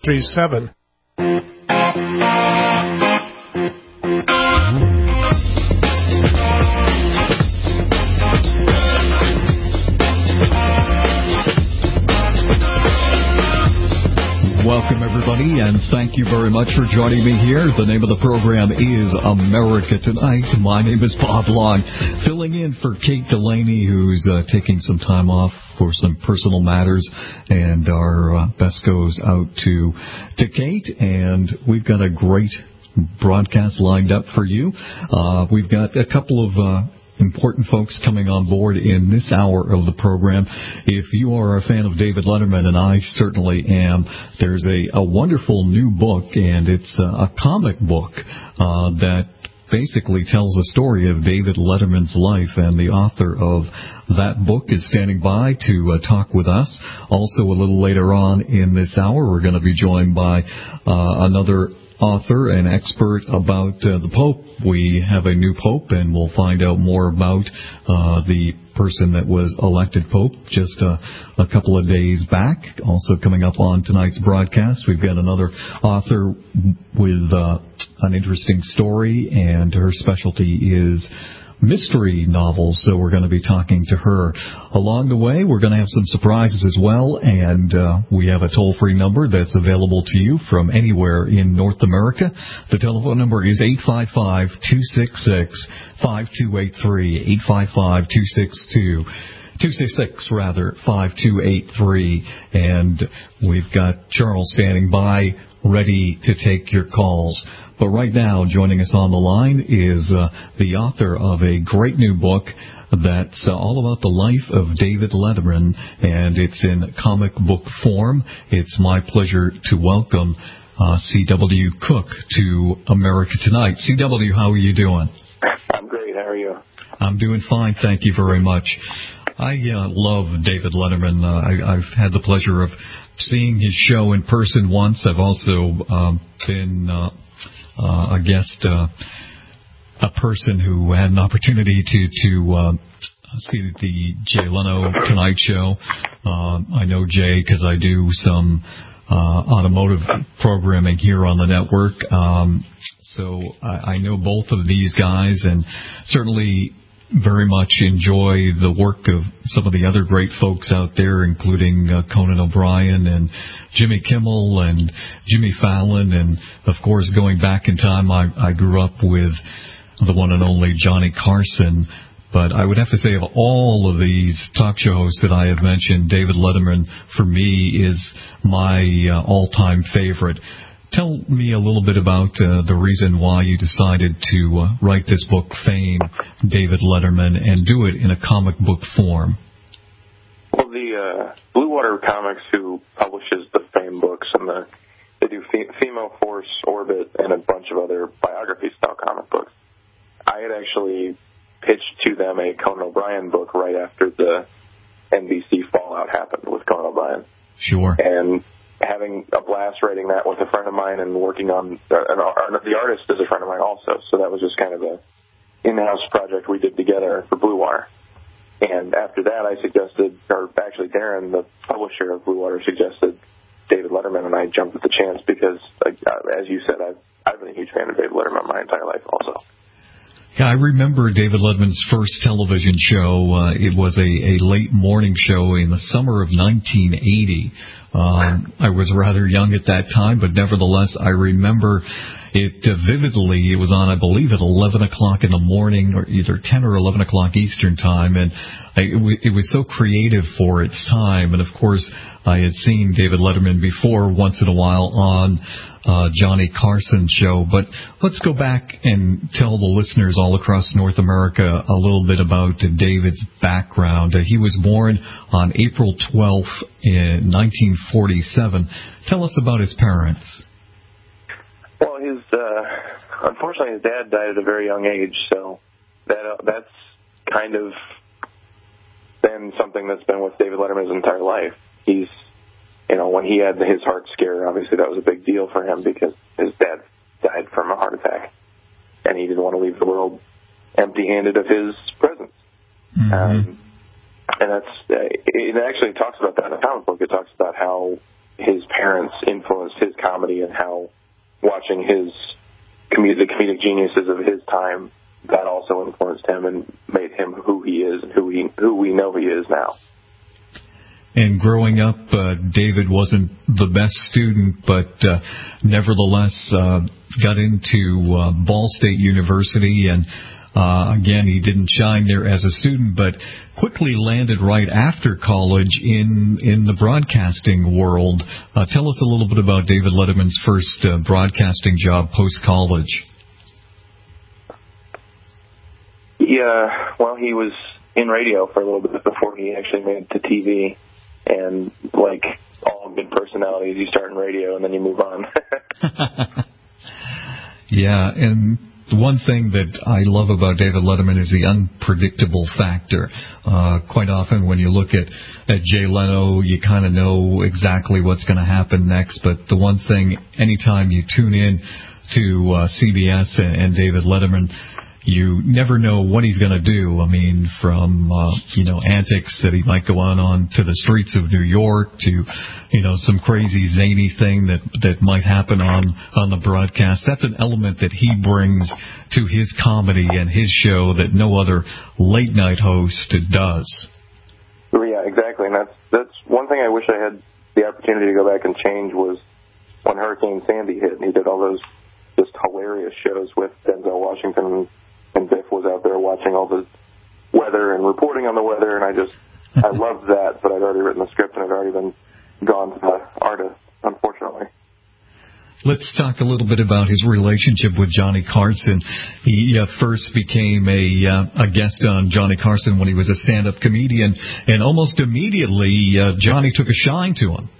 637. Welcome, everybody, and thank you very much for joining me here. The name of the program is America Tonight. My name is Bob Long, filling in for Kate Delaney, who's taking some time off for some personal matters, and our best goes out to Kate, and we've got a great broadcast lined up for you. We've got a couple of important folks coming on board in this hour of the program. If you are a fan of David Letterman, and I certainly am, there's a wonderful new book, and it's a comic book that basically tells the story of David Letterman's life, and the author of that book is standing by to talk with us. Also, a little later on in this hour, we're going to be joined by another author and expert about the Pope. We have a new Pope, and we'll find out more about the person that was elected Pope just a couple of days back. Also coming up on tonight's broadcast, we've got another author with an interesting story, and her specialty is mystery novels, so we're going to be talking to her. Along the way, we're going to have some surprises as well, and we have a toll-free number that's available to you from anywhere in North America. The telephone number is 855-266-5283, 855-266-5283, and we've got Charles standing by, ready to take your calls. But right now, joining us on the line is the author of a great new book that's all about the life of David Letterman, and it's in comic book form. It's my pleasure to welcome C.W. Cook to America Tonight. C.W., how are you doing? I'm great. How are you? I'm doing fine. Thank you very much. I love David Letterman. I've had the pleasure of seeing his show in person once. I've also been a guest, a person who had an opportunity to see the Jay Leno Tonight Show. I know Jay because I do some automotive programming here on the network. So I know both of these guys, and certainly very much enjoy the work of some of the other great folks out there, including Conan O'Brien and Jimmy Kimmel and Jimmy Fallon. And, of course, going back in time, I grew up with the one and only Johnny Carson. But I would have to say of all of these talk show hosts that I have mentioned, David Letterman, for me, is my all-time favorite. Tell me a little bit about the reason why you decided to write this book, Fame, David Letterman, and do it in a comic book form. Well, the Blue Water Comics, who publishes the Fame books, and they do Female Force, Orbit, and a bunch of other biography-style comic books. I had actually pitched to them a Conan O'Brien book right after the NBC fallout happened with Conan O'Brien. Sure. And having a blast writing that with a friend of mine and working on the artist is a friend of mine also, so that was just kind of a in-house project we did together for Blue Water. And after that, I suggested, or actually Darren, the publisher of Blue Water, suggested David Letterman, and I jumped at the chance because, as you said, I've been a huge fan of David Letterman my entire life also. Yeah, I remember David Letterman's first television show. It was a late morning show in the summer of 1980. I was rather young at that time, but nevertheless, I remember it vividly. It was on, I believe, at 11 o'clock in the morning, or either 10 or 11 o'clock Eastern time, and it was so creative for its time. And, of course, I had seen David Letterman before once in a while on Johnny Carson's show. But let's go back and tell the listeners all across North America a little bit about David's background. He was born on April 12th in 1947. Tell us about his parents. Well, unfortunately, his dad died at a very young age, so that's kind of been something that's been with David Letterman his entire life. He's, when he had his heart scare, obviously that was a big deal for him because his dad died from a heart attack, and he didn't want to leave the world empty-handed of his presence. Mm-hmm. And it actually talks about that in the comic book. It talks about how his parents influenced his comedy and how watching the comedic geniuses of his time, that also influenced him and made him who he is and who we know he is now. And growing up, David wasn't the best student, but nevertheless got into Ball State University, and again, he didn't shine there as a student, but quickly landed right after college in the broadcasting world. Tell us a little bit about David Letterman's first broadcasting job post-college. Yeah, well, he was in radio for a little bit before he actually made it to TV. And like all good personalities, you start in radio and then you move on. Yeah, and the one thing that I love about David Letterman is the unpredictable factor. Quite often when you look at Jay Leno, you kind of know exactly what's going to happen next. But the one thing, anytime you tune in to CBS and David Letterman, you never know what he's going to do. I mean, from, antics that he might go on to the streets of New York to, some crazy zany thing that might happen on the broadcast. That's an element that he brings to his comedy and his show that no other late night host does. Yeah, exactly. And that's one thing I wish I had the opportunity to go back and change was when Hurricane Sandy hit and he did all those just hilarious shows with Denzel Washington and Biff was out there watching all the weather and reporting on the weather, and I loved that, but I'd already written the script and it had already been gone to the artist, unfortunately. Let's talk a little bit about his relationship with Johnny Carson. He first became a guest on Johnny Carson when he was a stand-up comedian, and almost immediately Johnny took a shine to him.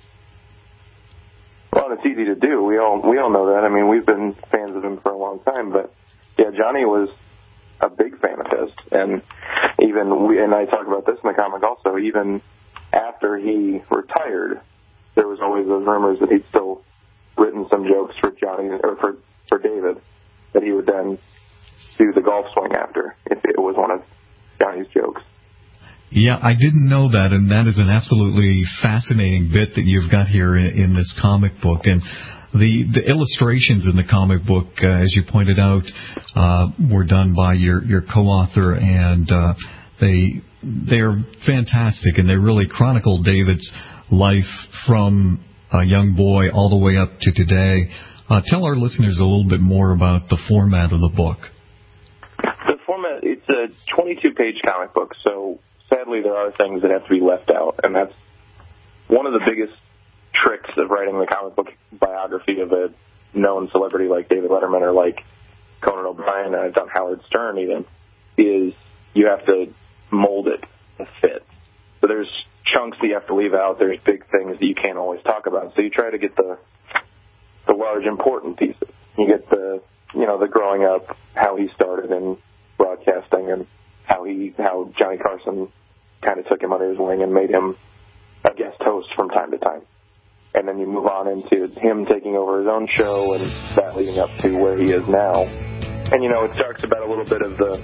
Well, it's easy to do. We all know that. I mean, we've been fans of him for a long time, but yeah, Johnny was a big fan of his, and and I talk about this in the comic also, even after he retired, there was always those rumors that he'd still written some jokes for Johnny, or for David, that he would then do the golf swing after, if it was one of Johnny's jokes. Yeah, I didn't know that, and that is an absolutely fascinating bit that you've got here in this comic book. And the illustrations in the comic book, as you pointed out, were done by your co-author, and they're fantastic, and they really chronicle David's life from a young boy all the way up to today. Tell our listeners a little bit more about the format of the book. The format, it's a 22-page comic book, so sadly there are things that have to be left out, and that's one of the biggest tricks of writing the comic book biography of a known celebrity like David Letterman or like Conan O'Brien, and I've done Howard Stern even, is you have to mold it to fit. So there's chunks that you have to leave out. There's big things that you can't always talk about. So you try to get the large important pieces. You get the growing up, how he started in broadcasting, and how Johnny Carson kind of took him under his wing and made him a guest host from time to time. And then you move on into him taking over his own show and that leading up to where he is now. And, it talks about a little bit of the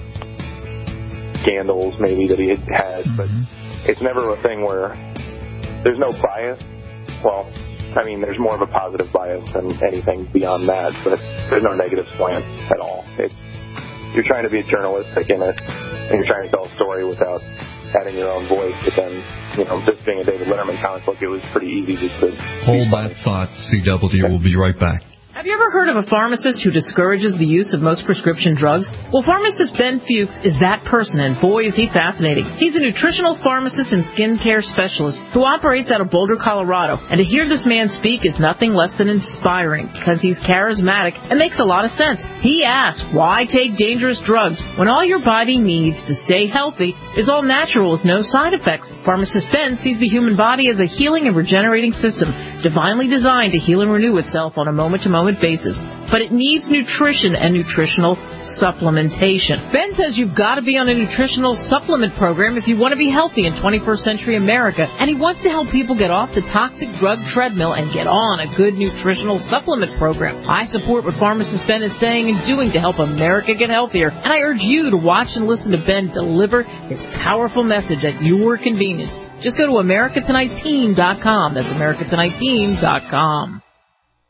scandals maybe that he had, but it's never a thing where there's no bias. Well, I mean, there's more of a positive bias than anything beyond that, but there's no negative slant at all. You're trying to be journalistic in it, and you're trying to tell a story without adding your own voice, but then, just being a David Letterman comic book, it was pretty easy just to... Hold that thought, CW. We'll be right back. Have you ever heard of a pharmacist who discourages the use of most prescription drugs? Well, pharmacist Ben Fuchs is that person, and boy, is he fascinating. He's a nutritional pharmacist and skincare specialist who operates out of Boulder, Colorado. And to hear this man speak is nothing less than inspiring, because he's charismatic and makes a lot of sense. He asks, why take dangerous drugs when all your body needs to stay healthy is all natural with no side effects? Pharmacist Ben sees the human body as a healing and regenerating system, divinely designed to heal and renew itself on a moment-to-moment basis, but it needs nutrition and nutritional supplementation. Ben says you've got to be on a nutritional supplement program if you want to be healthy in 21st century America, and he wants to help people get off the toxic drug treadmill and get on a good nutritional supplement program. I support what pharmacist Ben is saying and doing to help America get healthier, and I urge you to watch and listen to Ben deliver his powerful message at your convenience. Just go to AmericaTonightTeam.com. That's AmericaTonightTeam.com.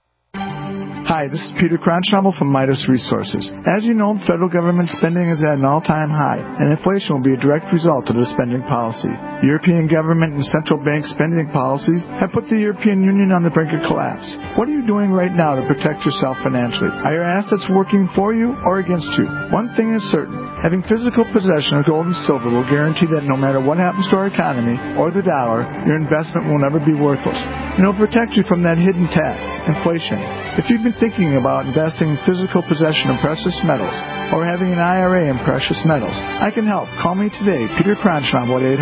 Hi, this is Peter Cronschnabel from Midas Resources. As you know, federal government spending is at an all-time high, and inflation will be a direct result of the spending policy. European government and central bank spending policies have put the European Union on the brink of collapse. What are you doing right now to protect yourself financially? Are your assets working for you or against you? One thing is certain. Having physical possession of gold and silver will guarantee that no matter what happens to our economy or the dollar, your investment will never be worthless. And it will protect you from that hidden tax, inflation. If you've been thinking about investing in physical possession of precious metals or having an IRA in precious metals, I can help. Call me today, Peter Cronschnabel at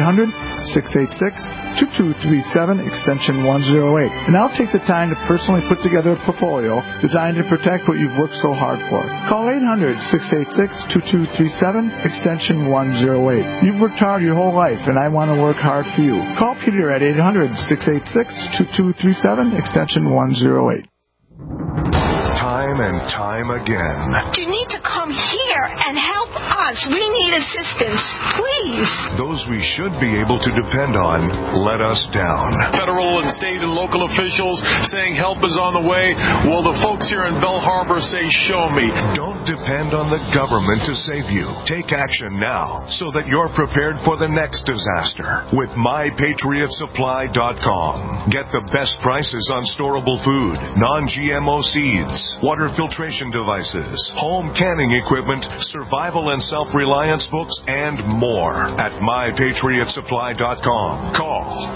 800-686-2237, extension 108. And I'll take the time to personally put together a portfolio designed to protect what you've worked so hard for. Call 800-686-2237, extension 108. You've worked hard your whole life, and I want to work hard for you. Call Peter at 800-686-2237, extension 108. Time and time again. You need to come here and help us. We need assistance, please. Those we should be able to depend on let us down. Federal and state and local officials saying help is on the way. Well, the folks here in Belle Harbor say, show me. Don't depend on the government to save you. Take action now so that you're prepared for the next disaster with MyPatriotSupply.com. Get the best prices on storable food, non-GMO seeds, water filtration devices, home canning equipment, survival and self-reliance books, and more at MyPatriotSupply.com. Call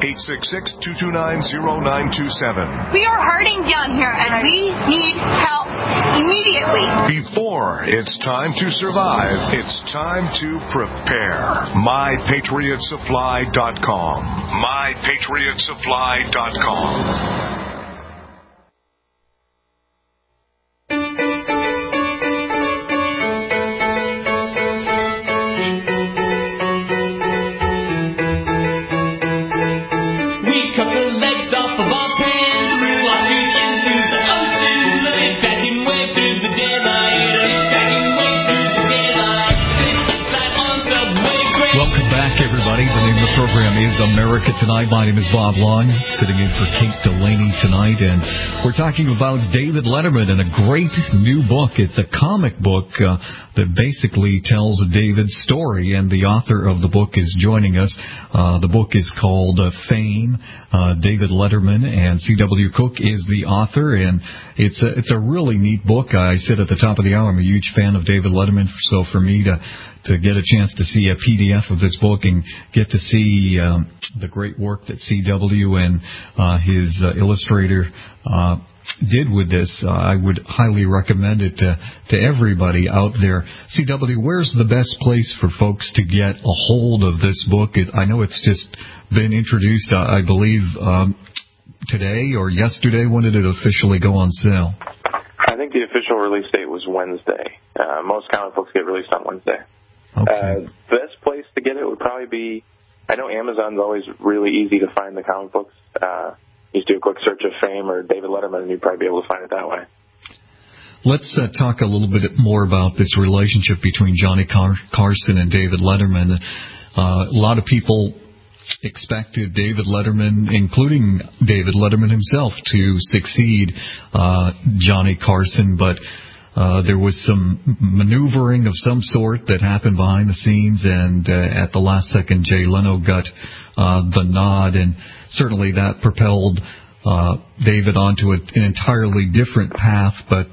866-229-0927. We are hurting down here, and we need help immediately. Before it's time to survive, it's time to prepare. MyPatriotSupply.com. MyPatriotSupply.com. Everybody, the name of the program is America Tonight. My name is Bob Long, sitting in for Kate Delaney tonight, and we're talking about David Letterman and a great new book. It's a comic book that basically tells David's story, and the author of the book is joining us. The book is called Fame. David Letterman, and C.W. Cook is the author, and it's a really neat book. I said at the top of the hour, I'm a huge fan of David Letterman, so for me to get a chance to see a PDF of this book and get to see the great work that C.W. and his illustrator did with this, I would highly recommend it to everybody out there. C.W., where's the best place for folks to get a hold of this book? I know it's just been introduced, I believe, today or yesterday. When did it officially go on sale? I think the official release date was Wednesday. Most comic books get released on Wednesday. Okay. Best place to get it would probably be, I know Amazon's always really easy to find the comic books. You just do a quick search of Fame or David Letterman, and you'd probably be able to find it that way. Let's talk a little bit more about this relationship between Johnny Carson and David Letterman. A lot of people expected David Letterman, including David Letterman himself, to succeed Johnny Carson, but there was some maneuvering of some sort that happened behind the scenes, and at the last second, Jay Leno got the nod, and certainly that propelled David onto an entirely different path, but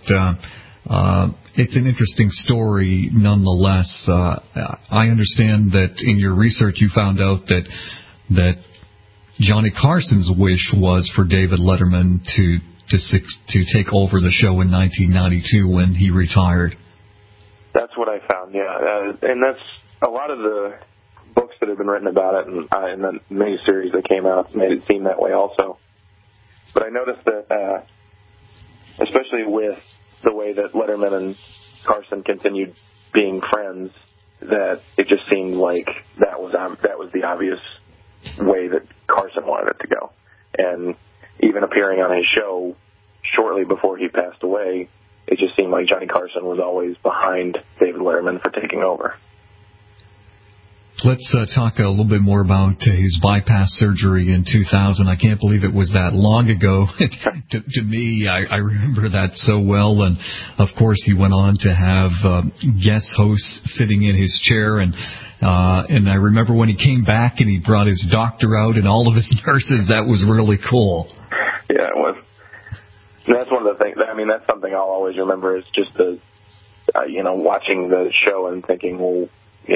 it's an interesting story nonetheless. I understand that in your research you found out that Johnny Carson's wish was for David Letterman to take over the show in 1992 when he retired. That's what I found, yeah. And that's a lot of the books that have been written about it, and the miniseries that came out made it seem that way also. But I noticed that, especially with the way that Letterman and Carson continued being friends, that it just seemed like that was the obvious way that Carson wanted it to go. And even appearing on his show shortly before he passed away, it just seemed like Johnny Carson was always behind David Letterman for taking over. Let's talk a little bit more about his bypass surgery in 2000. I can't believe it was that long ago. to me, I remember that so well. And, of course, he went on to have guest hosts sitting in his chair. And I remember when he came back and he brought his doctor out and all of his nurses. That was really cool. Yeah, it was. That's one of the things. I mean, that's something I'll always remember is just the, watching the show and thinking, well,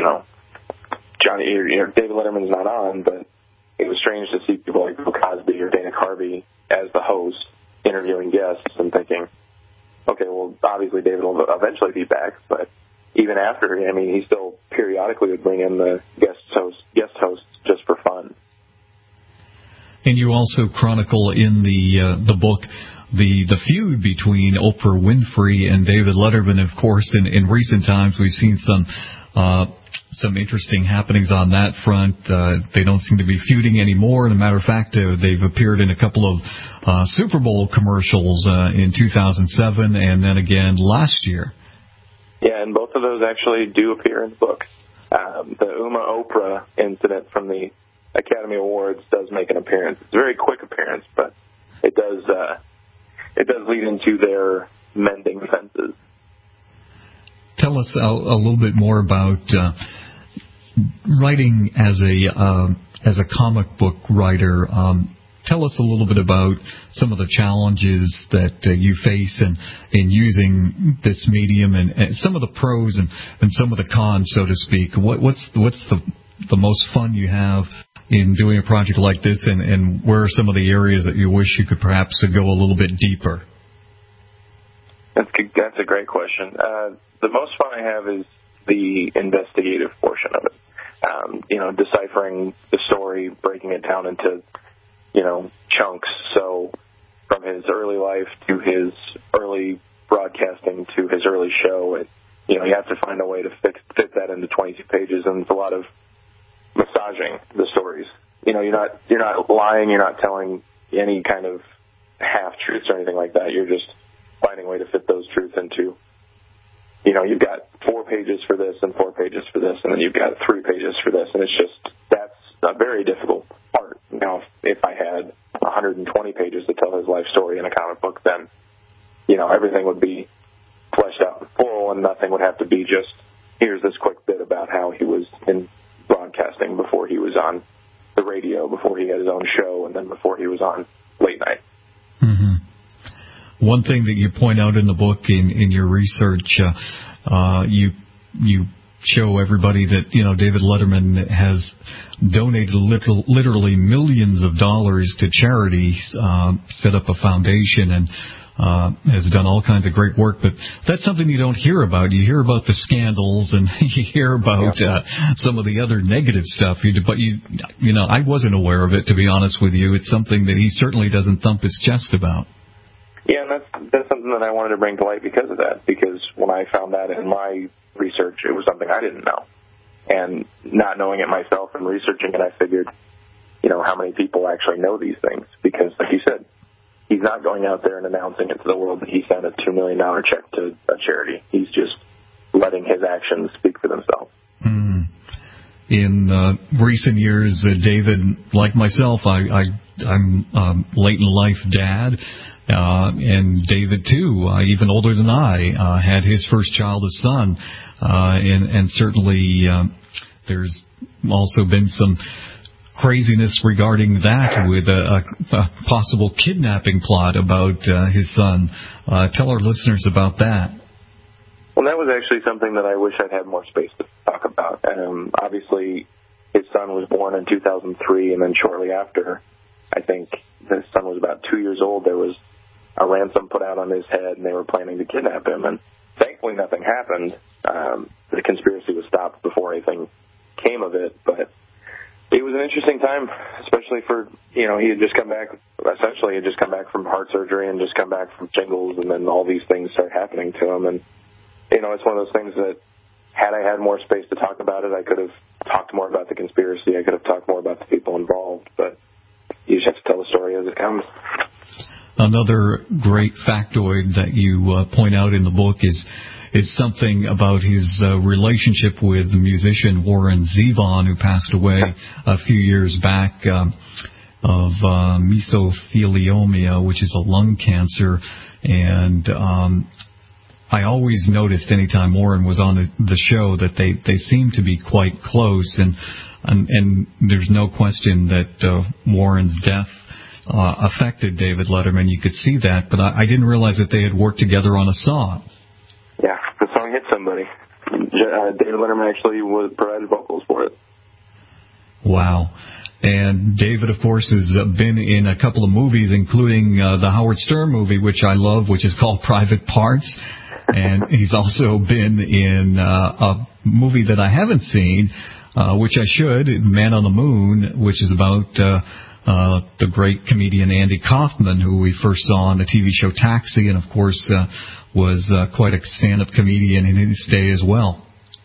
David Letterman's not on, but it was strange to see people like Bill Cosby or Dana Carvey as the host interviewing guests and thinking, okay, well, obviously David will eventually be back, but even after, I mean, he still periodically would bring in the guest hosts just for fun. And you also chronicle in the book the feud between Oprah Winfrey and David Letterman. Of course, in recent times we've seen some interesting happenings on that front. They don't seem to be feuding anymore. As a matter of fact, they've appeared in a couple of Super Bowl commercials in 2007 and then again last year. Yeah, and both of those actually do appear in the book. The Oprah incident from the Academy Awards does make an appearance. It's a very quick appearance, but it does lead into their mending fences. Tell us a little bit more about writing as a comic book writer. Tell us a little bit about some of the challenges that you face in using this medium and some of the pros and some of the cons, so to speak. What's the most fun you have in doing a project like this, and where are some of the areas that you wish you could perhaps go a little bit deeper? That's a great question. The most fun I have is the investigative portion of it. Deciphering the story, breaking it down into, chunks. So from his early life to his early broadcasting to his early show, you have to find a way to fit that into 22 pages, and it's a lot of massaging the stories. You're not lying, you're not telling any kind of half-truths or anything like that. You're just finding a way to fit those truths into, you've got 4 pages for this and 4 pages for this, and then you've got 3 pages for this, and that's a very difficult part. Now, if I had 120 pages to tell his life story in a comic book, then, everything would be fleshed out and full, and nothing would have to be just, here's this quick bit about how he was in broadcasting before he was on the radio, before he had his own show, and then before he was on late night. Mm-hmm. One thing that you point out in the book in your research, you show everybody that, David Letterman has donated literally millions of dollars to charities, set up a foundation, and has done all kinds of great work. But that's something you don't hear about. You hear about the scandals, and you hear about some of the other negative stuff. But I wasn't aware of it, to be honest with you. It's something that he certainly doesn't thump his chest about. Yeah, and that's something that I wanted to bring to light because of that. Because when I found that in my research, it was something I didn't know. And not knowing it myself and researching it, I figured, how many people actually know these things. Because, like you said, he's not going out there and announcing it to the world that he sent a $2 million check to a charity. He's just letting his actions speak for themselves. Mm. In recent years, David, like myself, I'm late in life dad. And David, too, even older than I, had his first child, a son. And certainly there's also been some craziness regarding that with a possible kidnapping plot about his son. Tell our listeners about that. Well, that was actually something that I wish I'd had more space to talk about. Obviously, his son was born in 2003, and then shortly after, I think his son was about 2 years old, there was a ransom put out on his head, and they were planning to kidnap him. And thankfully, nothing happened. The conspiracy was stopped before anything came of it, but it was an interesting time, especially for, he had just come back, from heart surgery and just come back from shingles, and then all these things started happening to him. And, it's one of those things that, had I had more space to talk about it, I could have talked more about the conspiracy. I could have talked more about the people involved, but you just have to tell the story as it comes. Another great factoid that you point out in the book is is something about his relationship with the musician Warren Zevon, who passed away a few years back of mesothelioma, which is a lung cancer. And I always noticed anytime Warren was on the show that they seemed to be quite close, and there's no question that Warren's death affected David Letterman. You could see that, but I didn't realize that they had worked together on a song. Yeah, the song hit somebody. David Letterman actually provided vocals for it. Wow. And David, of course, has been in a couple of movies, including the Howard Stern movie, which I love, which is called Private Parts. And he's also been in a movie that I haven't seen, which I should, Man on the Moon, which is about the great comedian Andy Kaufman, who we first saw on the TV show Taxi, and, of course, was quite a stand-up comedian in his day as well.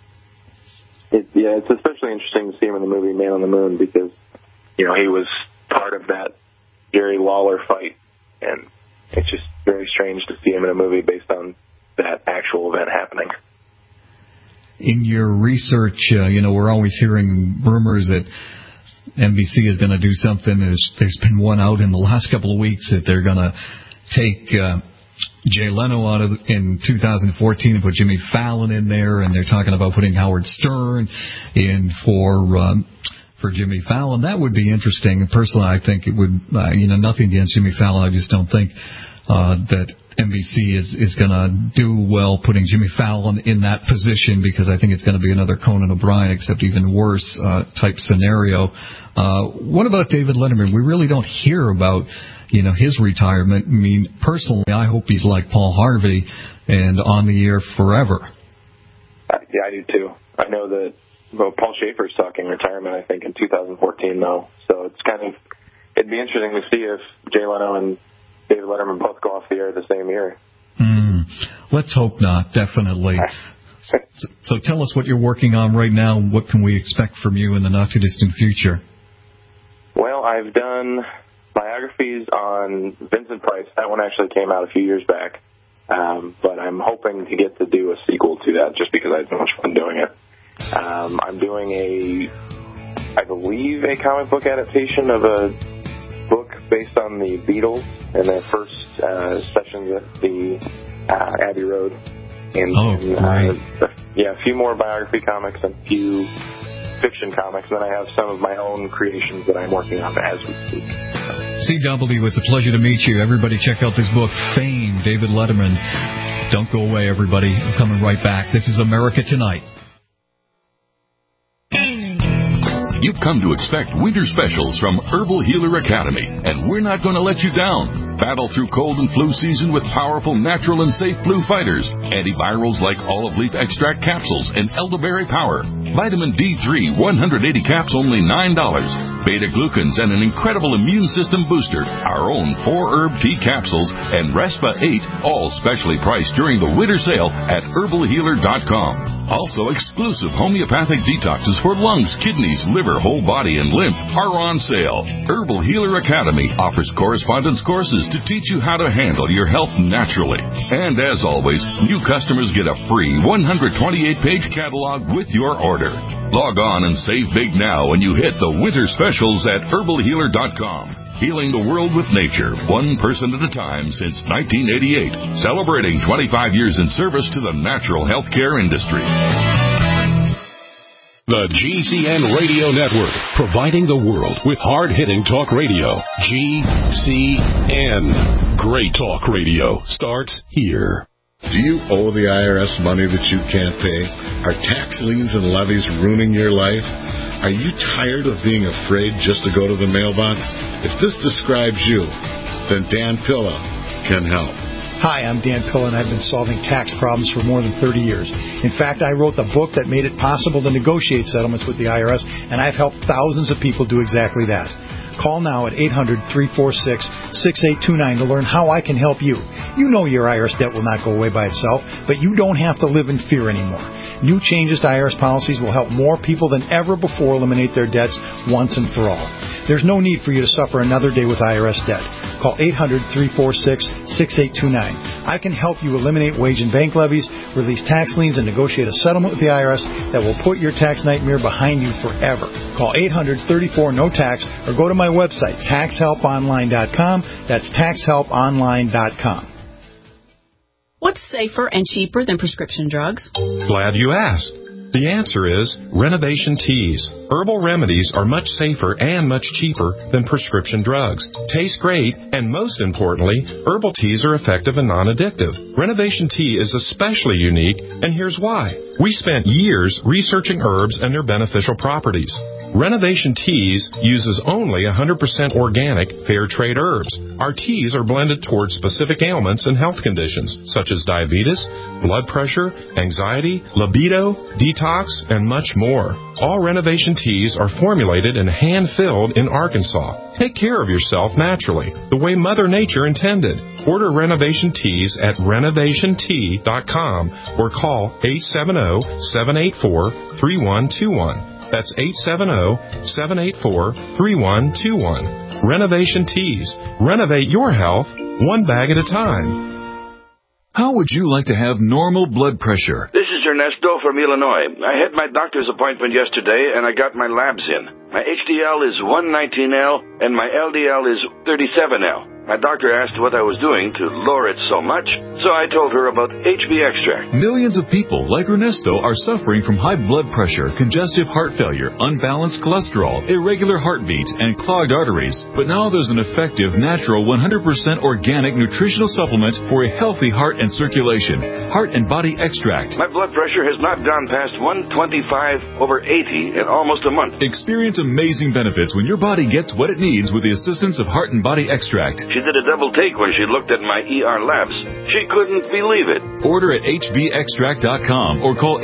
It's especially interesting to see him in the movie Man on the Moon because, he was part of that Jerry Lawler fight, and it's just very strange to see him in a movie based on that actual event happening. In your research, we're always hearing rumors that NBC is going to do something. There's been one out in the last couple of weeks that they're going to take Jay Leno out in 2014 and put Jimmy Fallon in there, and they're talking about putting Howard Stern in for Jimmy Fallon. That would be interesting. Personally, I think it would, nothing against Jimmy Fallon. I just don't think that NBC is going to do well putting Jimmy Fallon in that position, because I think it's going to be another Conan O'Brien, except even worse type scenario. What about David Letterman? We really don't hear about, his retirement. I mean, personally, I hope he's like Paul Harvey and on the air forever. Yeah, I do too. I know that Paul Schaefer's talking retirement, I think, in 2014, though. So it'd be interesting to see if Jay Leno and David Letterman both go off the air the same year. Let's hope not, definitely. So tell us what you're working on right now. What can we expect from you in the not-too-distant future? Well, I've done biographies on Vincent Price. That one actually came out a few years back. But I'm hoping to get to do a sequel to that just because I had so much fun doing it. I'm doing I believe a comic book adaptation of a book based on the Beatles and their first sessions at the Abbey Road. A few more biography comics and a few fiction comics, and then I have some of my own creations that I'm working on as we speak. CW, it's a pleasure to meet you. Everybody check out this book, Fame, David Letterman. Don't go away, everybody. I'm coming right back. This is America Tonight. You've come to expect winter specials from Herbal Healer Academy, and we're not going to let you down. Battle through cold and flu season with powerful, natural, and safe flu fighters. Antivirals like olive leaf extract capsules and elderberry power. Vitamin D3, 180 caps, only $9. Beta-glucans and an incredible immune system booster. Our own 4-herb tea capsules and Respa 8, all specially priced during the winter sale at herbalhealer.com. Also, exclusive homeopathic detoxes for lungs, kidneys, liver, whole body, and lymph are on sale. Herbal Healer Academy offers correspondence courses to teach you how to handle your health naturally. And as always, new customers get a free 128-page catalog with your order. Log on and save big now when you hit the winter specials at herbalhealer.com. Healing the world with nature, one person at a time since 1988. Celebrating 25 years in service to the natural healthcare industry. The GCN Radio Network, providing the world with hard-hitting talk radio. GCN. Great talk radio starts here. Do you owe the IRS money that you can't pay? Are tax liens and levies ruining your life? Are you tired of being afraid just to go to the mailbox? If this describes you, then Dan Pilla can help. Hi, I'm Dan Pilla, and I've been solving tax problems for more than 30 years. In fact, I wrote the book that made it possible to negotiate settlements with the IRS, and I've helped thousands of people do exactly that. Call now at 800-346-6829 to learn how I can help you. You know your IRS debt will not go away by itself, but you don't have to live in fear anymore. New changes to IRS policies will help more people than ever before eliminate their debts once and for all. there's no need for you to suffer another day with IRS debt. Call 800-346-6829. I can help you eliminate wage and bank levies, release tax liens, and negotiate a settlement with the IRS that will put your tax nightmare behind you forever. Call 800-34-NO-TAX or go to my website, taxhelponline.com. That's taxhelponline.com. What's safer and cheaper than prescription drugs? Glad you asked. The answer is Renovation Teas. Herbal remedies are much safer and much cheaper than prescription drugs. Taste great, and most importantly, herbal teas are effective and non-addictive. Renovation Tea is especially unique, and here's why. We spent years researching herbs and their beneficial properties. Renovation Teas uses only 100% organic, fair trade herbs. Our teas are blended towards specific ailments and health conditions, such as diabetes, blood pressure, anxiety, libido, detox, and much more. All Renovation Teas are formulated and hand-filled in Arkansas. Take care of yourself naturally, the way Mother Nature intended. Order Renovation Teas at renovationtea.com or call 870-784-3121. That's 870-784-3121. Renovation Teas. Renovate your health one bag at a time. How would you like to have normal blood pressure? This is Ernesto from Illinois. I had my doctor's appointment yesterday, and I got my labs in. My HDL is 119L, and my LDL is 37L. My doctor asked what I was doing to lower it so much, so I told her about HB Extract. Millions of people like Ernesto are suffering from high blood pressure, congestive heart failure, unbalanced cholesterol, irregular heartbeat, and clogged arteries. But now there's an effective, natural, 100% organic nutritional supplement for a healthy heart and circulation. Heart and Body Extract. My blood pressure has not gone past 125/80 in almost a month. Experience amazing benefits when your body gets what it needs with the assistance of Heart and Body Extract. She did a double take when she looked at my ER labs. She couldn't believe it. Order at hbextract.com or call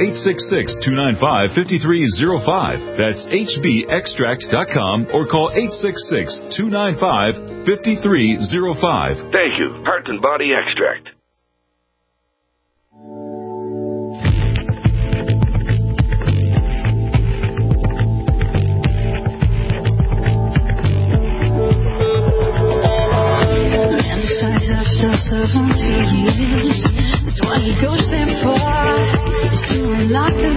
866-295-5305. That's hbextract.com or call 866-295-5305. Thank you. Heart and Body Extract. After 70 years, that's why he goes there for, is to unlock the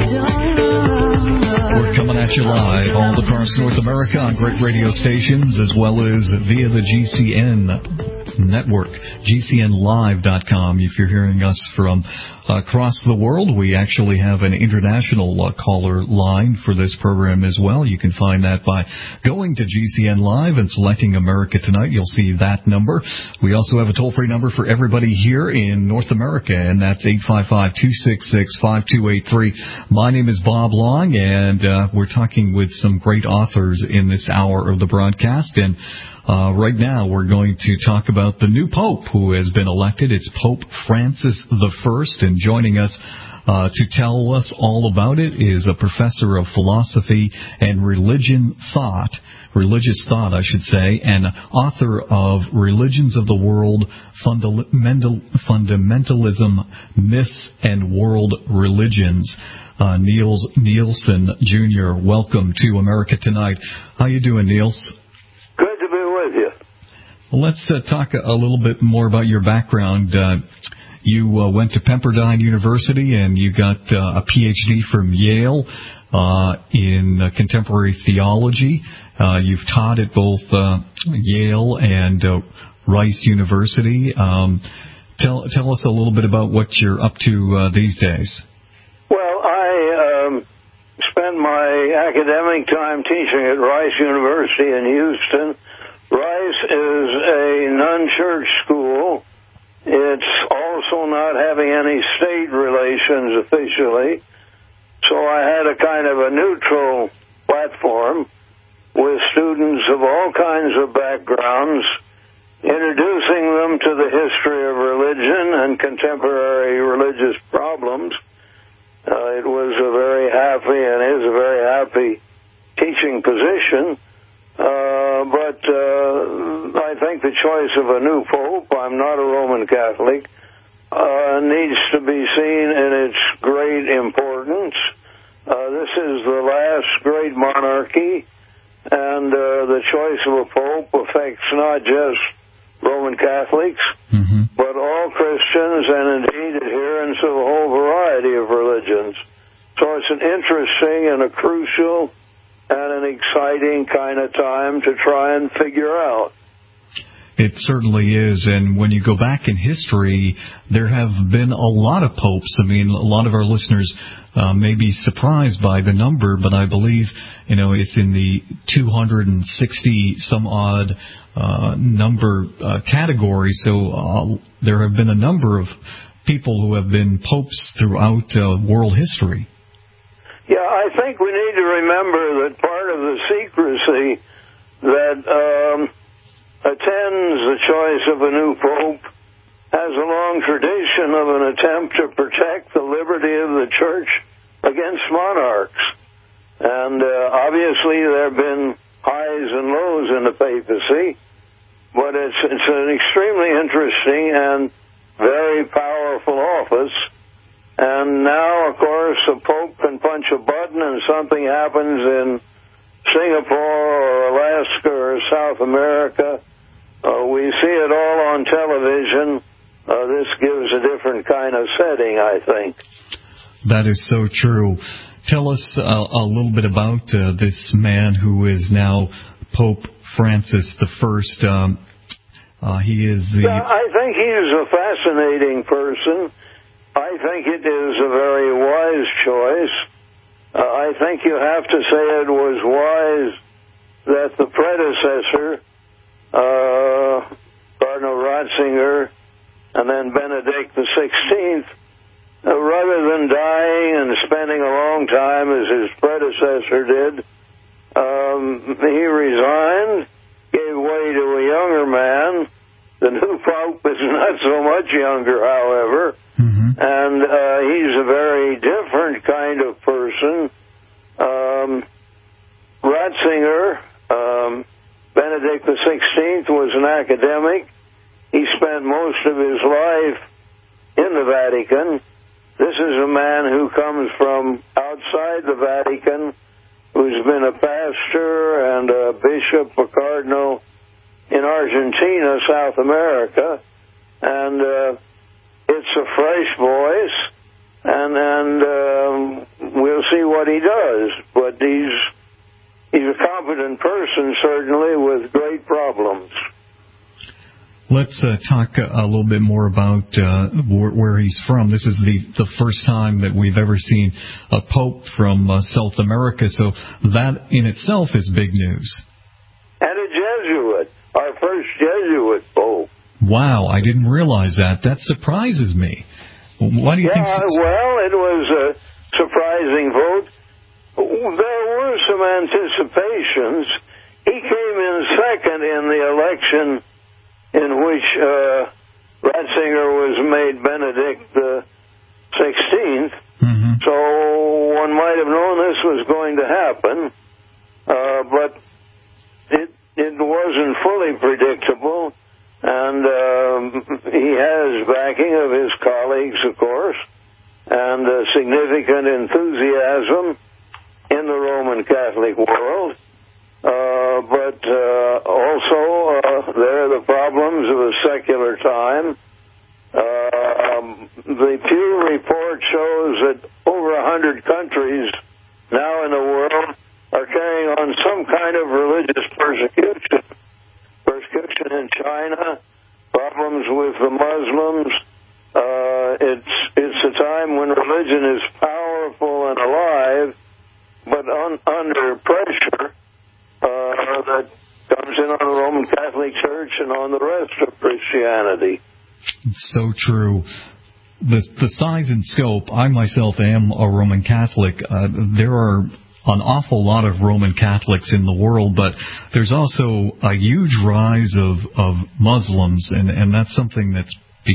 door. We're coming at you live all across North America on great radio stations, as well as via the GCN network, GCNlive.com. If you're hearing us from across the world, we actually have an international caller line for this program as well. You can find that by going to GCN Live and selecting America Tonight. You'll see that number. We also have a toll-free number for everybody here in North America, and that's 855-266-5283. My name is Bob Long, and we're talking with some great authors in this hour of the broadcast. And right now, we're going to talk about the new Pope who has been elected. It's Pope Francis I, and joining us to tell us all about it is a professor of philosophy and religious thought, I should say, and author of Religions of the World, Fundamentalism, Myths, and World Religions. Niels Nielsen, Jr., welcome to America Tonight. How you doing, Niels? Good to be with you. Well, let's talk a little bit more about your background. You went to Pepperdine University and you got a PhD from Yale in contemporary theology. You've taught at both Yale and Rice University. Tell us a little bit about what you're up to these days. Well, I spent my academic time teaching at Rice University in Houston. Rice is a non-church school. It's also not having any state relations officially. So I had a kind of a neutral platform with students of all kinds of backgrounds, introducing them to the history of religion and contemporary religious problems. It was a very happy and is a very happy teaching position. But I think the choice of a new pope, I'm not a Roman Catholic, needs to be seen in its great importance. This is the last great monarchy and the choice of a pope affects not just Roman Catholics, but all Christians and indeed adherents of a whole variety of religions. So it's an interesting and a crucial and an exciting kind of time to try and figure out. It certainly is, and when you go back in history, there have been a lot of popes. I mean, a lot of our listeners may be surprised by the number, but I believe, it's in the 260 some odd number category. So there have been a number of people who have been popes throughout world history. Yeah, I think we need to remember that part of the secrecy that attends the choice of a new pope has a long tradition of an attempt to protect the liberty of the church against monarchs. And obviously there have been highs and lows in the papacy, but it's an extremely interesting and very powerful office. And now, of course, a pope can punch a button and something happens in Singapore or Alaska or South America. We see it all on television. This gives a different kind of setting, I think. That is so true. Tell us a little bit about this man who is now Pope Francis I. He is the... Yeah, I think he's a fascinating person. I think it is a very wise choice. I think you have to say it was wise that the predecessor, Cardinal Ratzinger, and then Benedict XVI, rather than dying and spending a long time as his predecessor did, he resigned, gave way to a younger man. The new pope is not so much younger, however, and he's a very different kind of person. Ratzinger, Benedict XVI, was an academic. He spent most of his life in the Vatican. This is a man who comes from outside the Vatican, who's been a pastor and a bishop, a cardinal in Argentina, South America, and it's a fresh voice, and we'll see what he does. But he's a competent person, certainly, with great problems. Let's talk a little bit more about where he's from. This is the first time that we've ever seen a pope from South America, so that in itself is big news. And a Jesuit, our first Jesuit pope. Wow, I didn't realize that. That surprises me. Why do you think so? Well, it was a surprising vote. There were some anticipations. He came in second in the election in which Ratzinger was made Benedict XVI. So one might have known this was going to happen, but it wasn't fully predictable, and he has backing of his colleagues, of course, and significant enthusiasm in the Roman Catholic world. But also there are the problems of a secular time. The Pew report shows that over 100 countries now in the world are carrying on some kind of religious persecution. Persecution in China, problems with the Muslims. It's a time when religion is powerful and alive, but under pressure that comes in on the Roman Catholic Church and on the rest of Christianity. So true. The size and scope, I myself am a Roman Catholic. There are an awful lot of Roman Catholics in the world, but there's also a huge rise of Muslims, and that's something that's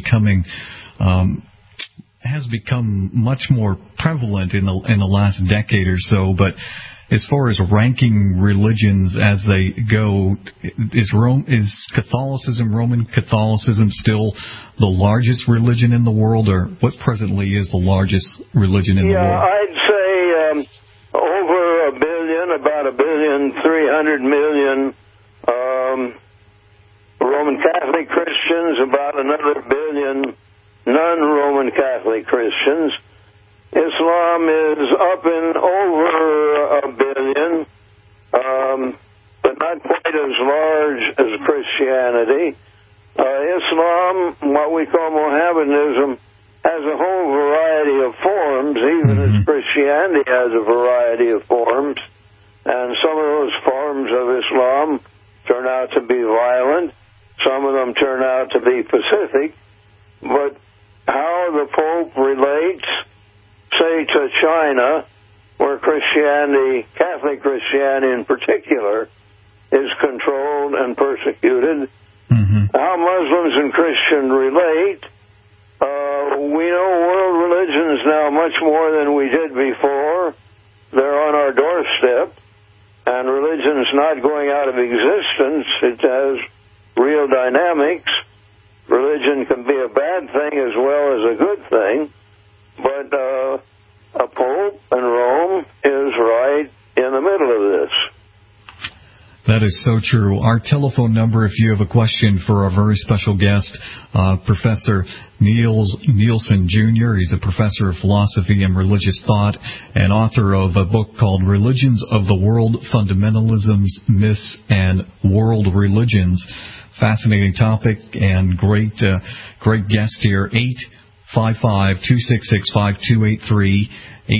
has become much more prevalent in the last decade or so. But as far as ranking religions as they go, is Roman Catholicism still the largest religion in the world, or what presently is the largest religion in the world? Yeah, I'd say over 1 billion, about 1.5 billion than 300 million Roman Catholic Christians, about another billion non-Roman Catholic Christians. Islam is up in over a billion, but not quite as large as Christianity. Islam, what we call Mohammedanism, has a whole variety of forms, even as Christianity has a variety of forms. And some of those forms of Islam turn out to be violent. Some of them turn out to be pacific. But how the Pope relates, say, to China, where Christianity, Catholic Christianity in particular, is controlled and persecuted, how Muslims and Christians relate, we know world religions now much more than we did before. They're on our doorstep, and religion's not going out of existence. It has real dynamics. Religion can be a bad thing as well as a good thing, but a Pope in Rome is right in the middle of this. That is so true. Our telephone number, if you have a question for our very special guest, Professor Nielsen Jr. He's a professor of philosophy and religious thought and author of a book called Religions of the World, Fundamentalisms, Myths, and World Religions. Fascinating topic and great guest here. 855-266-5283,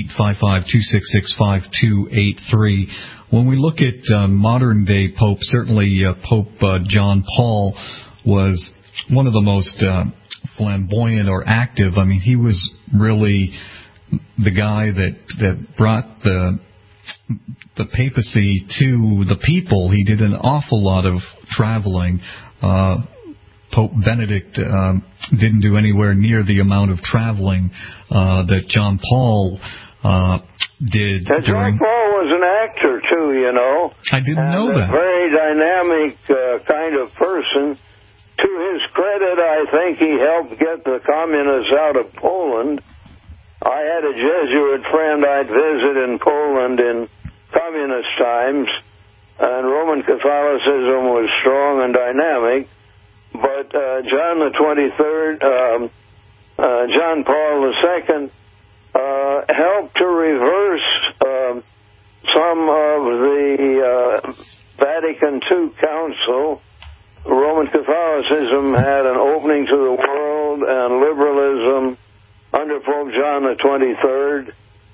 855-266-5283. When we look at modern-day Pope, certainly Pope John Paul was one of the most flamboyant or active. I mean, he was really the guy that brought the papacy to the people. He did an awful lot of traveling. Pope Benedict didn't do anywhere near the amount of traveling that John Paul did. John Paul was an actor too, you know. I didn't know that. A very dynamic kind of person. To his credit, I think he helped get the communists out of Poland. I had a Jesuit friend I'd visit in Poland in communist times, and Roman Catholicism was strong and dynamic. But John the 23rd, John Paul II, helped to reverse some of the Vatican II Council. Roman Catholicism had an opening to the world and liberalism under Pope John the 23rd,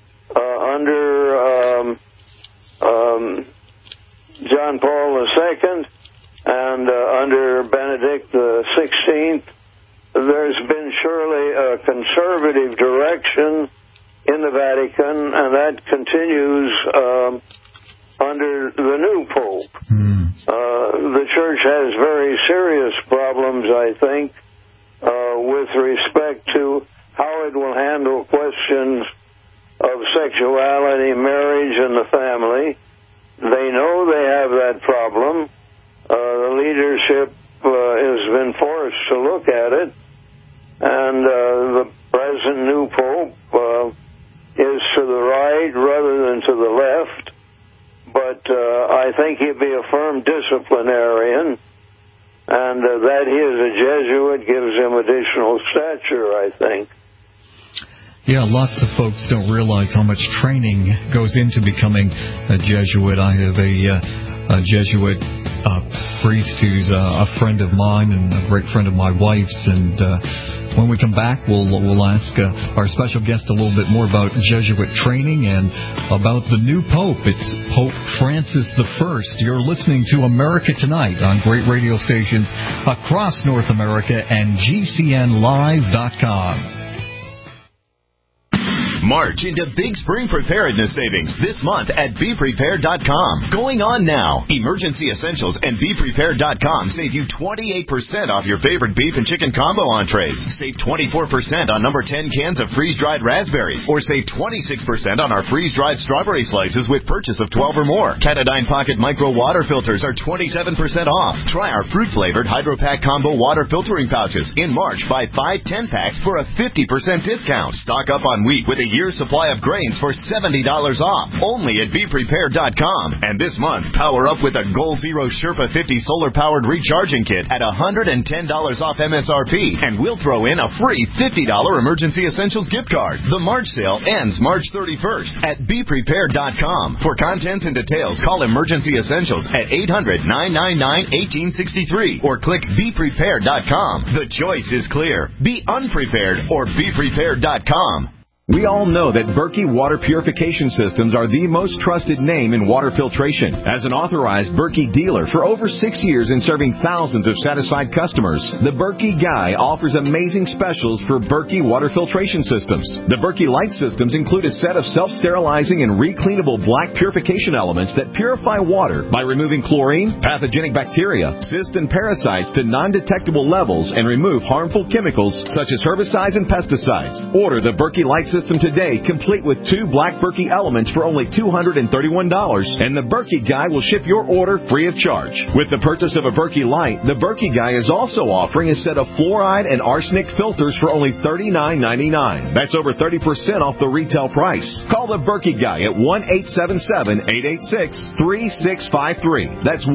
under John Paul II, and under Benedict XVI. There's been surely a conservative direction in the Vatican, and that continues under the new Pope. The Church has very serious problems, I think, with respect to how it will handle questions of sexuality, marriage, and the family. They know they have that problem. The leadership has been forced to look at it, and the present new Pope is to the right rather than to the left, but I think he'd be a firm disciplinarian, and that he is a Jesuit gives him additional stature, I think. Yeah, lots of folks don't realize how much training goes into becoming a Jesuit. I have a Jesuit priest who's a friend of mine and a great friend of my wife's, and when we come back, we'll ask our special guest a little bit more about Jesuit training and about the new Pope. It's Pope Francis I. You're listening to America Tonight on great radio stations across North America and GCNlive.com. March into Big Spring Preparedness Savings this month at BePrepared.com. Going on now. Emergency Essentials and BePrepared.com save you 28% off your favorite beef and chicken combo entrees. Save 24% on number 10 cans of freeze-dried raspberries. Or save 26% on our freeze-dried strawberry slices with purchase of 12 or more. Katadyn Pocket Micro Water Filters are 27% off. Try our fruit-flavored Hydro Pack Combo Water Filtering Pouches. In March, buy 5 10-packs for a 50% discount. Stock up on wheat with a year's supply of grains for $70 off, only at BePrepared.com. And this month, power up with a Goal Zero Sherpa 50 solar-powered recharging kit at $110 off MSRP, and we'll throw in a free $50 Emergency Essentials gift card. The March sale ends March 31st at BePrepared.com. For contents and details, call Emergency Essentials at 800-999-1863 or click BePrepared.com. The choice is clear. Be unprepared or BePrepared.com. We all know that Berkey Water Purification Systems are the most trusted name in water filtration. As an authorized Berkey dealer for over 6 years and serving thousands of satisfied customers, the Berkey Guy offers amazing specials for Berkey Water Filtration Systems. The Berkey Light Systems include a set of self-sterilizing and recleanable black purification elements that purify water by removing chlorine, pathogenic bacteria, cysts, and parasites to non-detectable levels and remove harmful chemicals such as herbicides and pesticides. Order the Berkey Light System today, complete with 2 black Berkey elements for only $231, and the Berkey Guy will ship your order free of charge. With the purchase of a Berkey Light, the Berkey Guy is also offering a set of fluoride and arsenic filters for only $39.99. That's over 30% off the retail price. Call the Berkey Guy at 1-877-886-3653. That's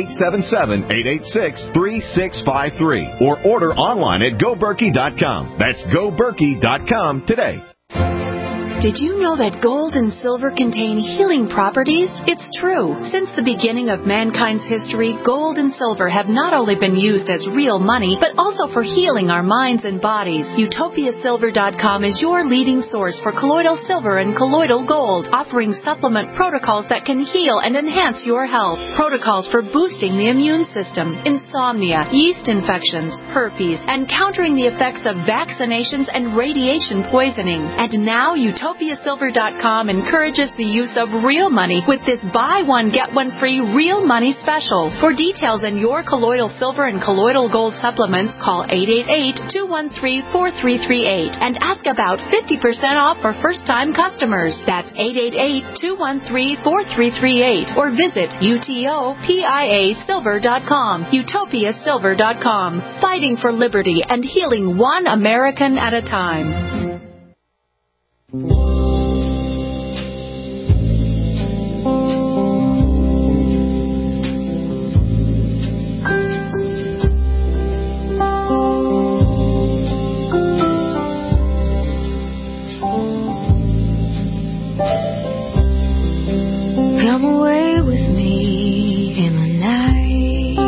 1-877-886-3653. Or order online at GoBerkey.com. That's GoBerkey.com today. Did you know that gold and silver contain healing properties? It's true. Since the beginning of mankind's history, gold and silver have not only been used as real money, but also for healing our minds and bodies. UtopiaSilver.com is your leading source for colloidal silver and colloidal gold, offering supplement protocols that can heal and enhance your health. Protocols for boosting the immune system, insomnia, yeast infections, herpes, and countering the effects of vaccinations and radiation poisoning. And now UtopiaSilver.com encourages the use of real money with this buy one, get one free real money special. For details on your colloidal silver and colloidal gold supplements, call 888-213-4338 and ask about 50% off for first-time customers. That's 888-213-4338 or visit UTOPIASilver.com. UtopiaSilver.com. Fighting for liberty and healing one American at a time. Come away with me in the night.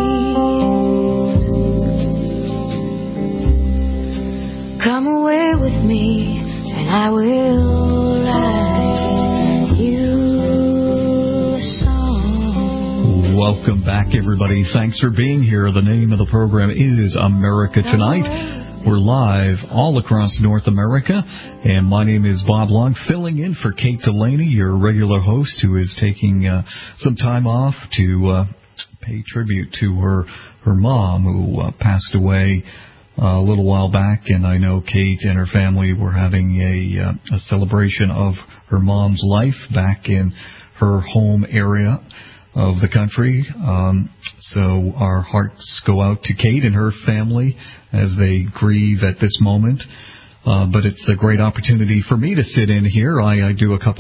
Come away with me and I will write you a song. Welcome back, everybody. Thanks for being here. The name of the program is America Tonight. We're live all across North America, and my name is Bob Long, filling in for Kate Delaney, your regular host, who is taking some time off to pay tribute to her mom, who passed away a little while back. And I know Kate and her family were having a celebration of her mom's life back in her home area of the country. So our hearts go out to Kate and her family as they grieve at this moment. But it's a great opportunity for me to sit in here. I do a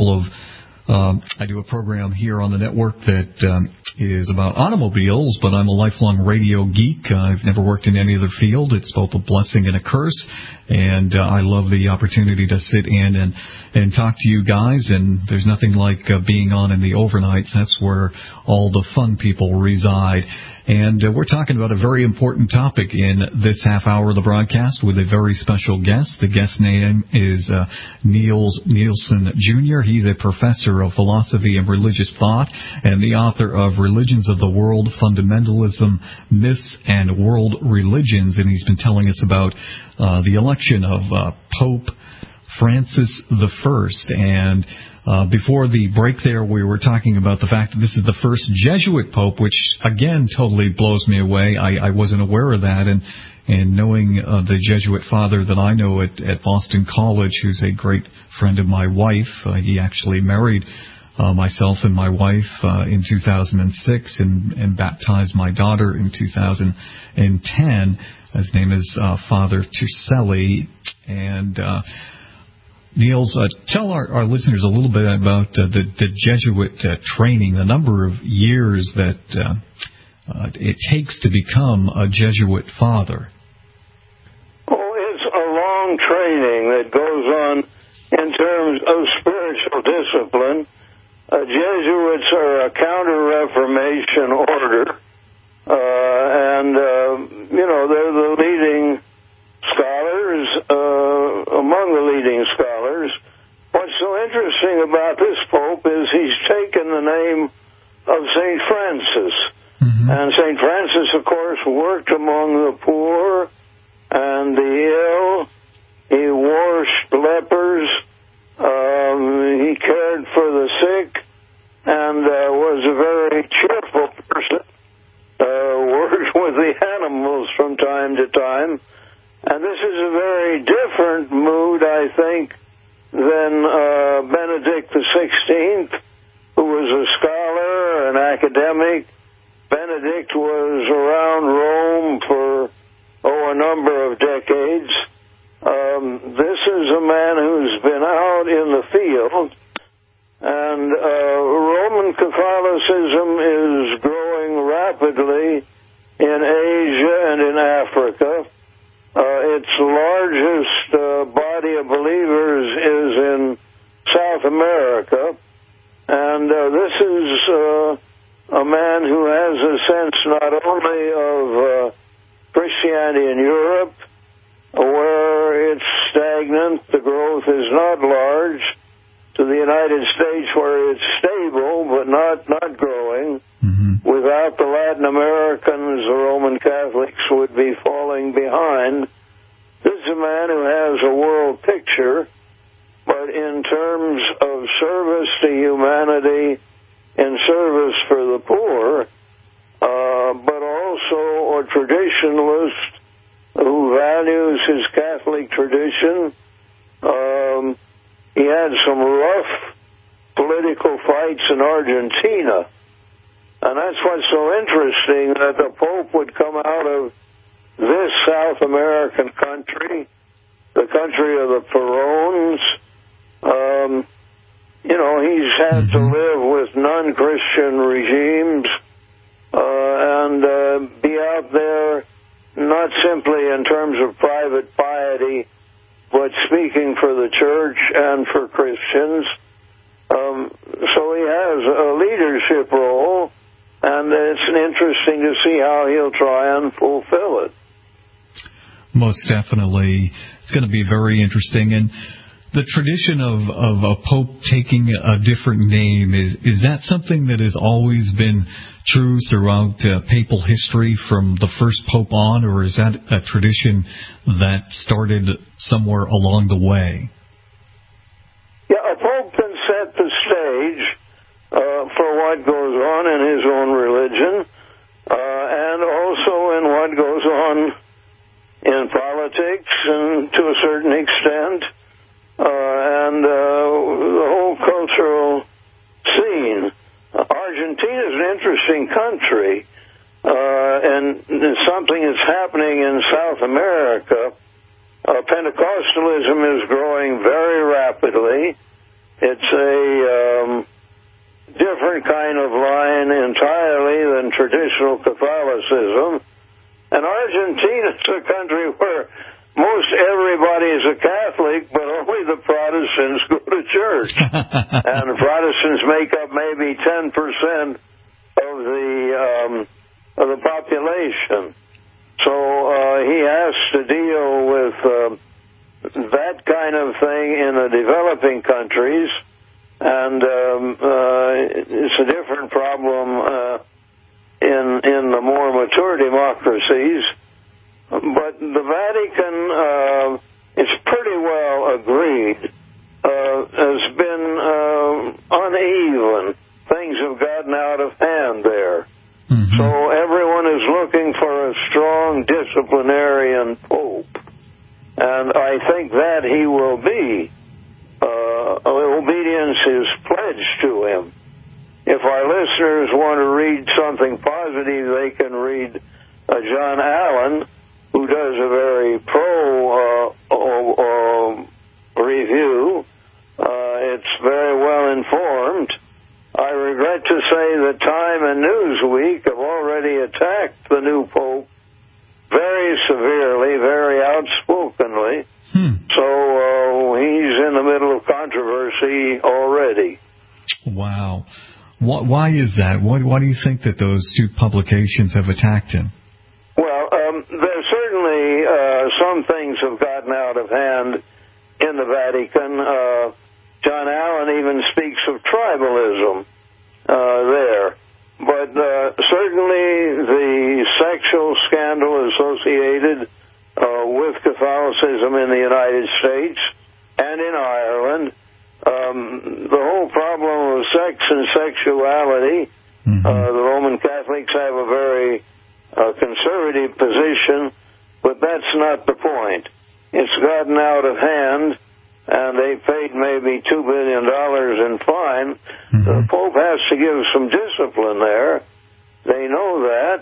program here on the network that is about automobiles, but I'm a lifelong radio geek. I've never worked in any other field. It's both a blessing and a curse, and I love the opportunity to sit in and talk to you guys. And there's nothing like being on in the overnights. That's where all the fun people reside. And we're talking about a very important topic in this half hour of the broadcast with a very special guest. The guest name is Niels Nielsen Jr. He's a professor of philosophy and religious thought and the author of Religions of the World, Fundamentalism, Myths, and World Religions. And he's been telling us about the election of Pope Francis I. And before the break there, we were talking about the fact that this is the first Jesuit Pope, which, again, totally blows me away. I wasn't aware of that. And knowing the Jesuit father that I know at Boston College, who's a great friend of my wife, he actually married myself and my wife in 2006 and baptized my daughter in 2010. His name is Father Tuselli. And Niels, tell our listeners a little bit about the Jesuit training, the number of years that it takes to become a Jesuit father. Oh, it's a long training that goes on in terms of spiritual discipline. Jesuits are a counter-Reformation order, and they're the leading scholars, among the leading scholars. What's so interesting about this Pope is he's taken the name of St. Francis. And St. Francis, of course, worked among the poor and the ill. He washed lepers. He cared for the sick and was a very cheerful person. Worked with the animals from time to time. And this is a very different mood, I think, than Benedict XVI, who was a scholar, an academic. Benedict was around Rome for, a number of decades. This is a man who's been out in the field, and Roman Catholicism is growing rapidly in Asia and in Africa. Its largest body of believers is in South America, and this is a man who has a sense not only of Christianity in Europe, where it's stagnant, the growth is not large, to the United States where it's stable but not growing. Without the Latin Americans, the Roman Catholics would be falling behind. This is a man who has a world picture, but in terms of service to humanity, in service for the poor, but also a traditionalist who values his Catholic tradition. He had some rough political fights in Argentina, and that's what's so interesting, that the Pope would come out of this South American country, the country of the Perones. He's had to live with non-Christian regimes and be out there not simply in terms of private piety, but speaking for the church and for Christians. So he has a leadership role, and it's interesting to see how he'll try and fulfill it. Most definitely. It's going to be very interesting. And the tradition of a pope taking a different name, is that something that has always been true throughout papal history from the first pope on, or is that a tradition that started somewhere along the way? Yeah, a pope can set the stage for what goes on in his own religion, and also in what goes on in politics, and to a certain extent, and the whole cultural scene. Argentina is an interesting country, and something is happening in South America. Pentecostalism is growing very rapidly. It's a different kind of line entirely than traditional Catholicism. And Argentina is a country where most everybody is a Catholic, but only the Protestants go to church. And the Protestants make up maybe 10% of the population. So he has to deal with that kind of thing in the developing countries, and it's a different problem in the more mature democracies. But the Vatican, it's pretty well agreed, has been uneven. Things have gotten out of hand there. So everyone is looking for a strong disciplinarian pope. And I think that he will be. Obedience is pledged to him. If our listeners want to read something positive, they can read John Allen, who does a very pro review attacked the new Pope very severely, very outspokenly. So he's in the middle of controversy already. Wow. Why is that? Why do you think that those two publications have attacked him? Well, there's certainly some things have gotten out of hand in the Vatican. John Allen even speaks of tribalism there. But certainly the sexual scandal associated with Catholicism in the United States and in Ireland, the whole problem of sex and sexuality, the Roman Catholics have a very conservative position, but that's not the point. It's gotten out of hand, and they paid maybe $2 billion in fine. The Pope has to give some discipline there. They know that.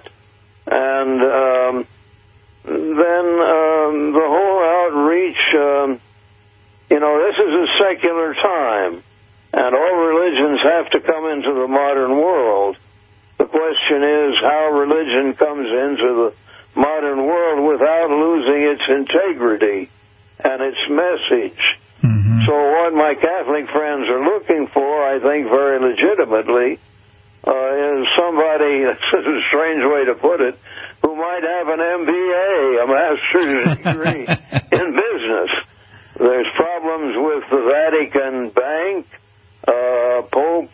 And then the whole outreach, this is a secular time, and all religions have to come into the modern world. The question is how religion comes into the modern world without losing its integrity and its message. So what my Catholic friends are looking for, I think very legitimately, is somebody, that's a strange way to put it, who might have an MBA, a master's degree in business. There's problems with the Vatican Bank, Pope.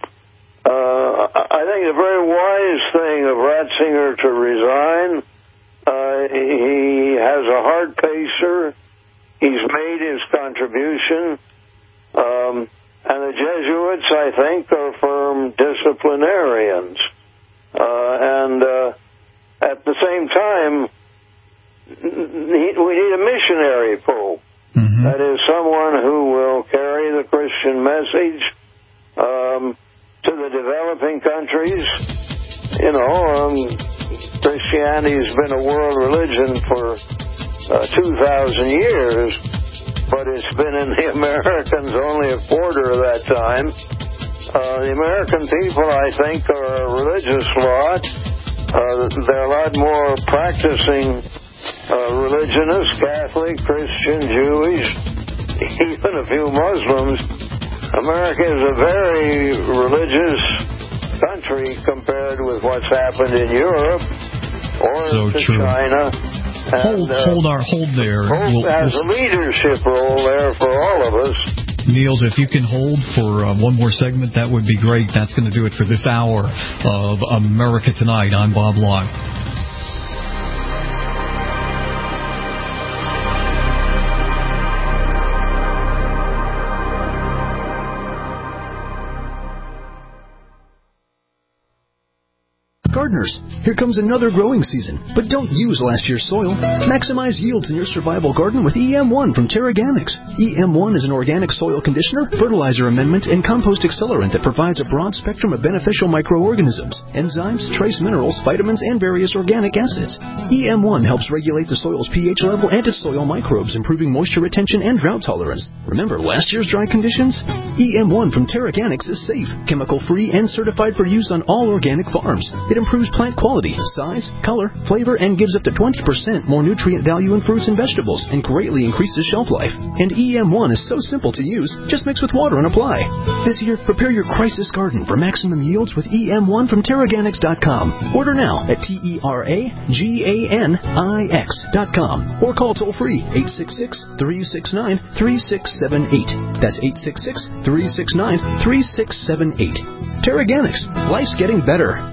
I think a very wise thing of Ratzinger to resign. He has a hard pacer. He's made his contribution. And the Jesuits, I think, are firm disciplinarians. And at the same time, we need a missionary pope. That is someone who will carry the Christian message to the developing countries. Christianity's been a world religion for 2,000 years, but it's been in the Americans only a quarter of that time. The American people, I think, are a religious lot. They're a lot more practicing religionists, Catholic, Christian, Jewish, even a few Muslims. America is a very religious country compared with what's happened in Europe or China. And, hold there. Pope has a leadership role there for all of us. Niels, if you can hold for one more segment, that would be great. That's going to do it for this hour of America Tonight. I'm Bob Long. Gardeners, here comes another growing season, but don't use last year's soil. Maximize yields in your survival garden with EM1 from Terraganics. EM1 is an organic soil conditioner, fertilizer amendment, and compost accelerant that provides a broad spectrum of beneficial microorganisms, enzymes, trace minerals, vitamins, and various organic acids. EM1 helps regulate the soil's pH level and its soil microbes, improving moisture retention and drought tolerance. Remember last year's dry conditions? EM1 from Terraganics is safe, chemical-free, and certified for use on all organic farms. It improves plant quality, size, color, flavor, and gives up to 20% more nutrient value in fruits and vegetables, and greatly increases shelf life. And EM1 is so simple to use, just mix with water and apply. This year, prepare your crisis garden for maximum yields with EM1 from Terraganics.com. Order now at TerraGanix.com or call toll-free 866-369-3678. That's 866-369-3678. Terraganics. Life's getting better.